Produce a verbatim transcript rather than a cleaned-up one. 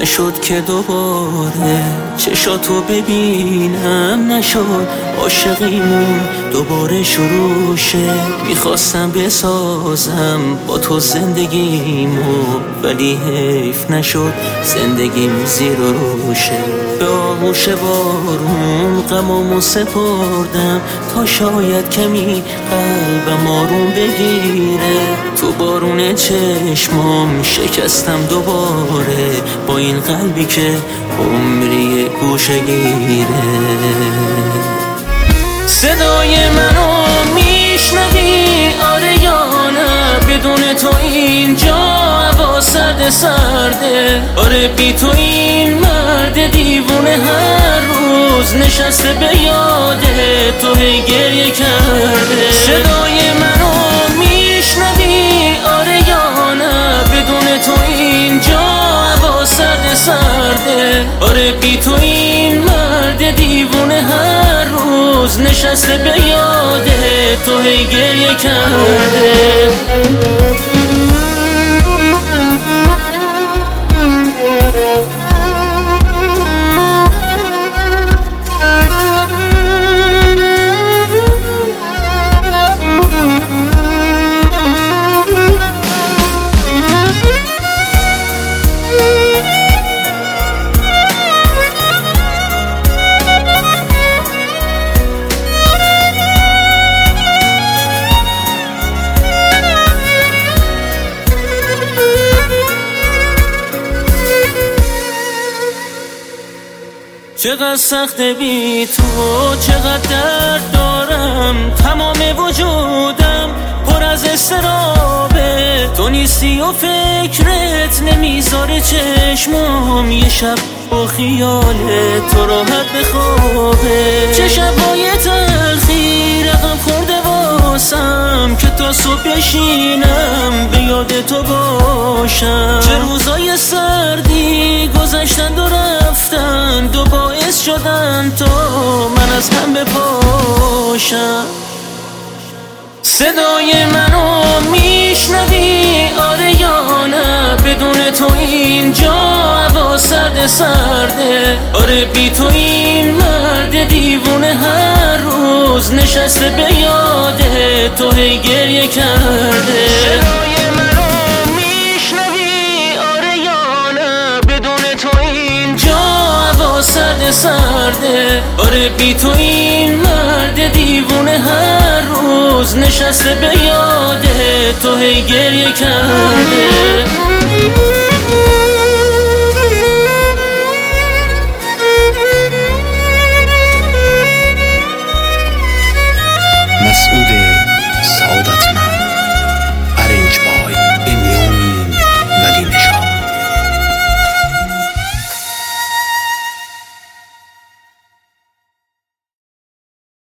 نشد که دوباره چشاتو ببینم، نشد عاشقیمون دوباره شروع شه. میخواستم بسازم با تو زندگیمو، ولی حیف نشد زندگیم زیر و روشه. به آغوش بارون غمامو سپردم تا شاید کمی قلبم آروم بگیره. تو بارون چشمام شکستم دوباره، با این قلبی که عمری گوشه گیره. صدای منو میشنوی آره یا نه؟ بدون تو اینجا هوا سرد سرده. آره بی تو این مرد دیوونه هر روز نشسته به یاده تو هی گریه کرده. صدای منو میشنوی آره یا نه؟ بدون تو اینجا هوا سرد سرده. آره بی تو این مرد دیوونه هر روز نشسته به یاده تو هی گریه کرده. چقدر سخت بی تو، چقدر درد دارم، تمام وجودم پر از استرابه. تو نیستی و فکرت نمیذاره چشمام یه شب با خیال تو راحت بخوابه. چه شبای تلخی رقم خورده واسم که تا صبح بشینم به یاد تو باشم. چه روزای سردی گذشتن و رفتن، دو باعث شدن تا من از هم بپاشم. صدای منو میشنوی آره یا نه؟ بدون تو اینجا هوا سرد سرده. آره بی تو این مرد دیوونه هر روز نشسته به یاده تو هی گریه کرده. صدای منو میشنوی آره یا نه؟ بدون تو اینجا هوا سرد سرده. آره بی تو این مرد دیوونه هر روز نشسته به یاده تو هی گریه کرده.